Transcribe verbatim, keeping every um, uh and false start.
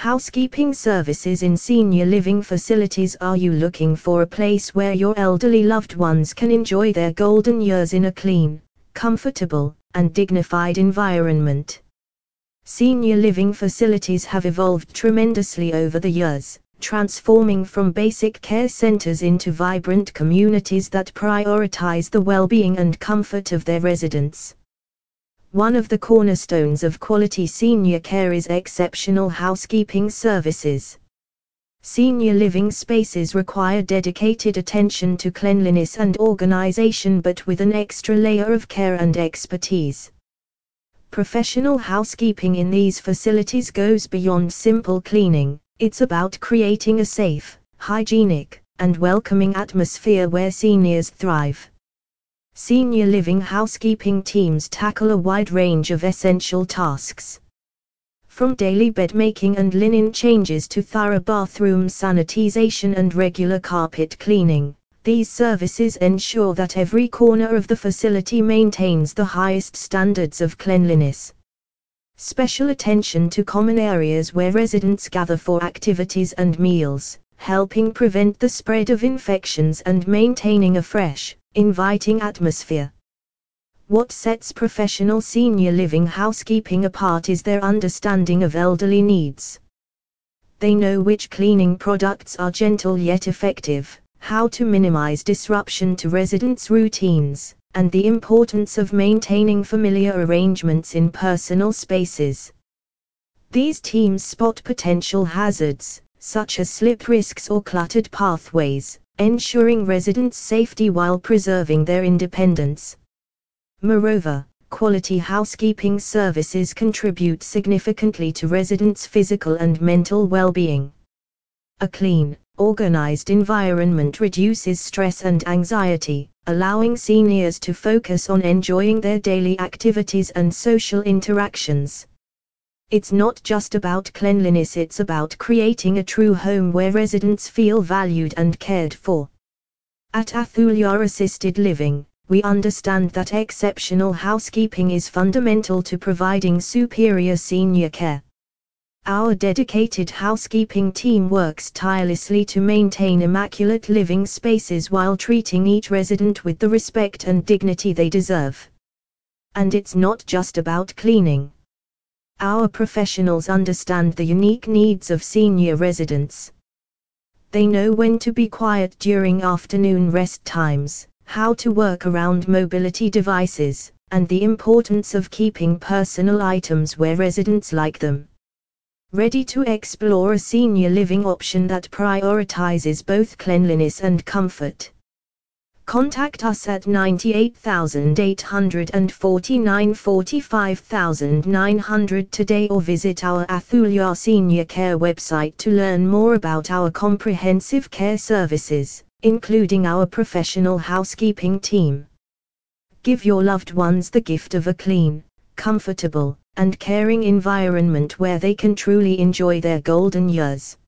Housekeeping services in senior living facilities. Are you looking for a place where your elderly loved ones can enjoy their golden years in a clean, comfortable, and dignified environment? Senior living facilities have evolved tremendously over the years, transforming from basic care centers into vibrant communities that prioritize the well-being and comfort of their residents. One of the cornerstones of quality senior care is exceptional housekeeping services. Senior living spaces require dedicated attention to cleanliness and organization, but with an extra layer of care and expertise. Professional housekeeping in these facilities goes beyond simple cleaning. It's about creating a safe, hygienic, and welcoming atmosphere where seniors thrive. Senior living housekeeping teams tackle a wide range of essential tasks. From daily bed making and linen changes to thorough bathroom sanitization and regular carpet cleaning, these services ensure that every corner of the facility maintains the highest standards of cleanliness. Special attention to common areas where residents gather for activities and meals, helping prevent the spread of infections and maintaining a fresh, inviting atmosphere. What sets professional senior living housekeeping apart is their understanding of elderly needs. They know which cleaning products are gentle yet effective, how to minimize disruption to residents' routines, and the importance of maintaining familiar arrangements in personal spaces. These teams spot potential hazards, such as slip risks or cluttered pathways, ensuring residents' safety while preserving their independence. Moreover, quality housekeeping services contribute significantly to residents' physical and mental well-being. A clean, organized environment reduces stress and anxiety, allowing seniors to focus on enjoying their daily activities and social interactions. It's not just about cleanliness, it's about creating a true home where residents feel valued and cared for. At Athulia Assisted Living, we understand that exceptional housekeeping is fundamental to providing superior senior care. Our dedicated housekeeping team works tirelessly to maintain immaculate living spaces while treating each resident with the respect and dignity they deserve. And it's not just about cleaning. Our professionals understand the unique needs of senior residents. They know when to be quiet during afternoon rest times, how to work around mobility devices, and the importance of keeping personal items where residents like them. Ready to explore a senior living option that prioritizes both cleanliness and comfort? Contact us at ninety-eight thousand eight hundred forty-nine forty-five thousand nine hundred today, or visit our Athulia Senior Care website to learn more about our comprehensive care services, including our professional housekeeping team. Give your loved ones the gift of a clean, comfortable, and caring environment where they can truly enjoy their golden years.